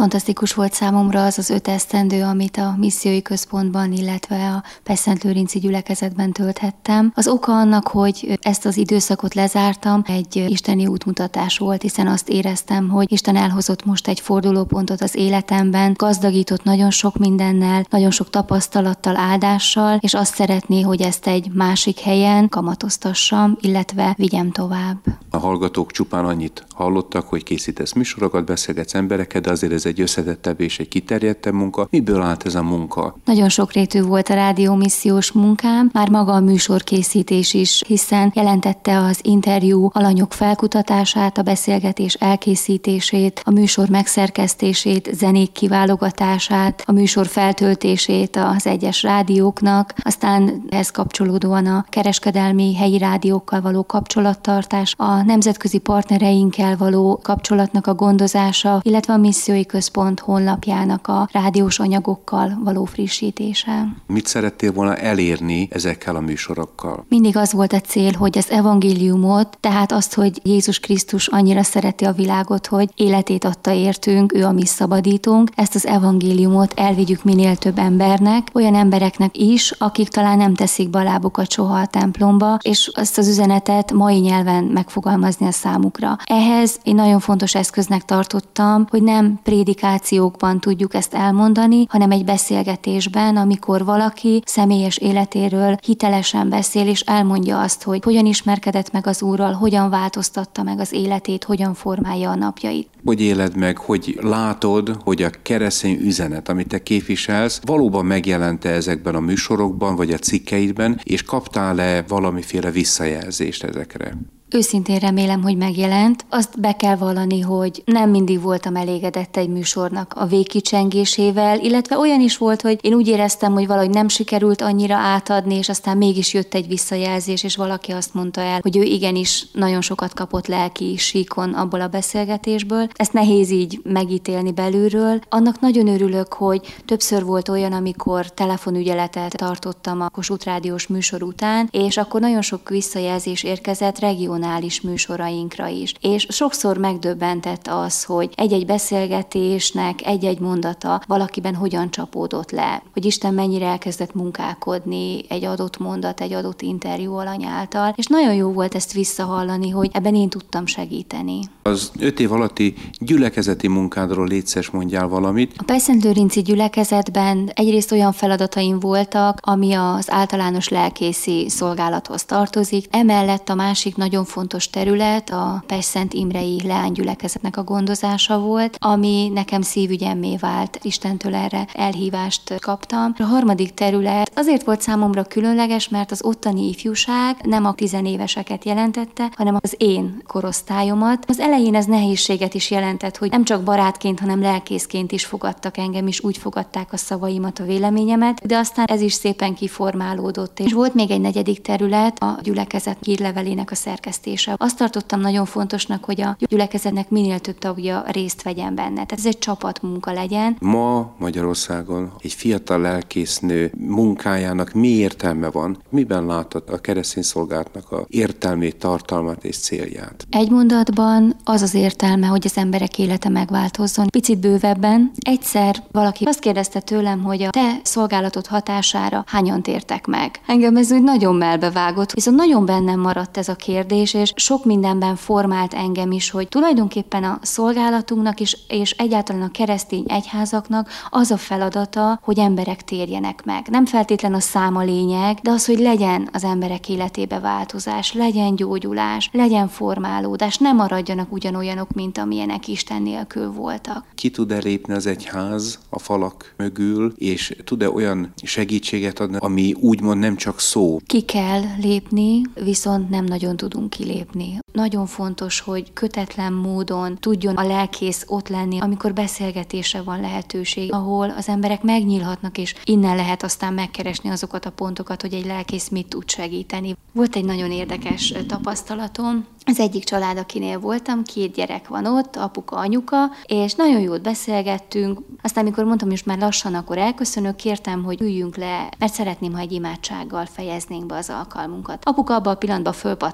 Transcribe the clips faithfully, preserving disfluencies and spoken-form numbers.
Fantasztikus volt számomra az az öt esztendő, amit a missziói központban, illetve a Pestszentlőrinci gyülekezetben tölthettem. Az oka annak, hogy ezt az időszakot lezártam, egy isteni útmutatás volt, hiszen azt éreztem, hogy Isten elhozott most egy fordulópontot az életemben, gazdagított nagyon sok mindennel, nagyon sok tapasztalattal, áldással, és azt szeretné, hogy ezt egy másik helyen kamatoztassam, illetve vigyem tovább. A hallgatók csupán annyit hallottak, hogy készítesz műsorokat, beszélgetsz embereket, de azért ez egy összetettebb és egy kiterjedtebb munka. Miből állt ez a munka? Nagyon sokrétű volt a rádiómissziós munkám, már maga a műsorkészítés is, hiszen jelentette az interjú alanyok felkutatását, a beszélgetés elkészítését, a műsor megszerkesztését, zenék kiválogatását, a műsor feltöltését az egyes rádióknak, aztán ehhez kapcsolódóan a kereskedelmi helyi rádiókkal való kapcsolattartás, a nemzetközi partnereinkkel való kapcsolatnak a gondozása, illetve a missziói központ honlapjának a rádiós anyagokkal való frissítése. Mit szerettél volna elérni ezekkel a műsorokkal? Mindig az volt a cél, hogy az evangéliumot, tehát azt, hogy Jézus Krisztus annyira szereti a világot, hogy életét adta értünk, ő a mi szabadítónk, ezt az evangéliumot elvigyük minél több embernek, olyan embereknek is, akik talán nem teszik be a lábukat soha a templomba, és ezt az üzenetet mai nyelven megfogalmazni a számukra. Ehhez én nagyon fontos eszköznek tartottam, hogy nem prédikációkban tudjuk ezt elmondani, hanem egy beszélgetésben, amikor valaki személyes életéről hitelesen beszél, és elmondja azt, hogy hogyan ismerkedett meg az Úrral, hogyan változtatta meg az életét, hogyan formálja a napjait. Hogy éled meg, hogy látod, hogy a keresztény üzenet, amit te képviselsz, valóban megjelente ezekben a műsorokban, vagy a cikkeidben, és kaptál-e valamiféle visszajelzést ezekre? Őszintén remélem, hogy megjelent. Azt be kell vallani, hogy nem mindig voltam elégedett egy műsornak a végkicsengésével, illetve olyan is volt, hogy én úgy éreztem, hogy valahogy nem sikerült annyira átadni, és aztán mégis jött egy visszajelzés, és valaki azt mondta el, hogy ő igenis nagyon sokat kapott lelki síkon abból a beszélgetésből. Ezt nehéz így megítélni belülről. Annak nagyon örülök, hogy többször volt olyan, amikor telefonügyeletet tartottam a Kossuth Rádiós műsor után, és akkor nagyon sok visszajelzés érkezett regionális műsorainkra is. És sokszor megdöbbentett az, hogy egy-egy beszélgetésnek egy-egy mondata valakiben hogyan csapódott le, hogy Isten mennyire elkezdett munkálkodni egy adott mondat, egy adott interjú alany által, és nagyon jó volt ezt visszahallani, hogy ebben én tudtam segíteni. Az öt év alatti gyülekezeti munkádról létszes mondjál valamit. A Pestszentlőrinci gyülekezetben egyrészt olyan feladataim voltak, ami az általános lelkészi szolgálathoz tartozik. Emellett a másik nagyon fontos terület a Pestszent Imrei leánygyülekezetnek a gondozása volt, ami nekem szívügyemmé vált. Istentől erre elhívást kaptam. A harmadik terület azért volt számomra különleges, mert az ottani ifjúság nem a tizenéveseket jelentette, hanem az én korosztályomat. Az elején ez nehézséget is jelentett, hogy nem csak barátként, hanem lelkészként is fogadtak engem, és úgy fogadták a szavaimat, a véleményemet, de aztán ez is szépen kiformálódott. És volt még egy negyedik terület, a gyülekezet hírlevelének a szerkesztése. Azt tartottam nagyon fontosnak, hogy a gyülekezetnek minél több tagja részt vegyen benne. Tehát ez egy csapatmunka legyen. Ma Magyarországon egy fiatal lelkésznő munkájának mi értelme van? Miben látod a keresztény szolgálatnak a értelmét, tartalmát és célját? Egy mondatban az az értelme, hogy az emberek élete megváltozzon. Picit bővebben. Egyszer valaki azt kérdezte tőlem, hogy a te szolgálatod hatására hányan tértek meg. Engem ez úgy nagyon melbevágott, viszont nagyon bennem maradt ez a kérdés, és sok mindenben formált engem is, hogy tulajdonképpen a szolgálatunknak is, és egyáltalán a keresztény egyházaknak az a feladata, hogy emberek térjenek meg. Nem feltétlen a szám a lényeg, de az, hogy legyen az emberek életébe változás, legyen gyógyulás, legyen formálódás, ne maradjanak ugyanolyanok, mint amilyenek Isten nélkül voltak. Ki tud-e lépni az egyház a falak mögül, és tud-e olyan segítséget adni, ami úgymond nem csak szó? Ki kell lépni, viszont nem nagyon tudunk kilépni. Nagyon fontos, hogy kötetlen módon tudjon a lelkész ott lenni, amikor beszélgetésre van lehetőség, ahol az emberek megnyílhatnak, és innen lehet aztán megkeresni azokat a pontokat, hogy egy lelkész mit tud segíteni. Volt egy nagyon érdekes tapasztalatom. Az egyik család, akinél voltam, két gyerek van ott, apuka, anyuka, és nagyon jót beszélgettünk. Aztán, amikor mondtam, hogy most már lassan, akkor elköszönök, kértem, hogy üljünk le, mert szeretném, ha egy imádsággal fejeznénk be az alkalmunkat. Apuka abban a pillanatban fölpattant, hogy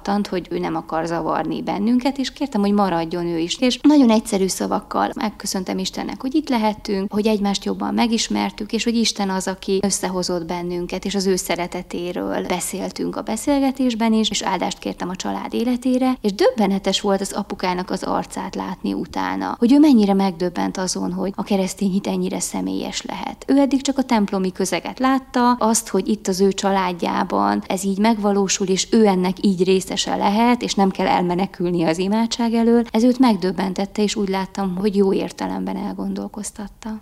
hogy ő nem akar zavarni bennünket, és kértem, hogy maradjon ő is. És nagyon egyszerű szavakkal megköszöntem Istennek, hogy itt lehettünk, hogy egymást jobban megismertük, és hogy Isten az, aki összehozott bennünket, és az ő szeretetéről beszéltünk a beszélgetésben is, és áldást kértem a család életére, és döbbenetes volt az apukának az arcát látni utána, hogy ő mennyire megdöbbent azon, hogy a keresztény hit ennyire személyes lehet. Ő eddig csak a templomi közeget látta, azt, hogy itt az ő családjában ez így megvalósul, és ő ennek így részese lehet, és nem kell elmenekülni az imádság elől. Ez őt megdöbbentette, és úgy láttam, hogy jó értelemben elgondolkoztatta.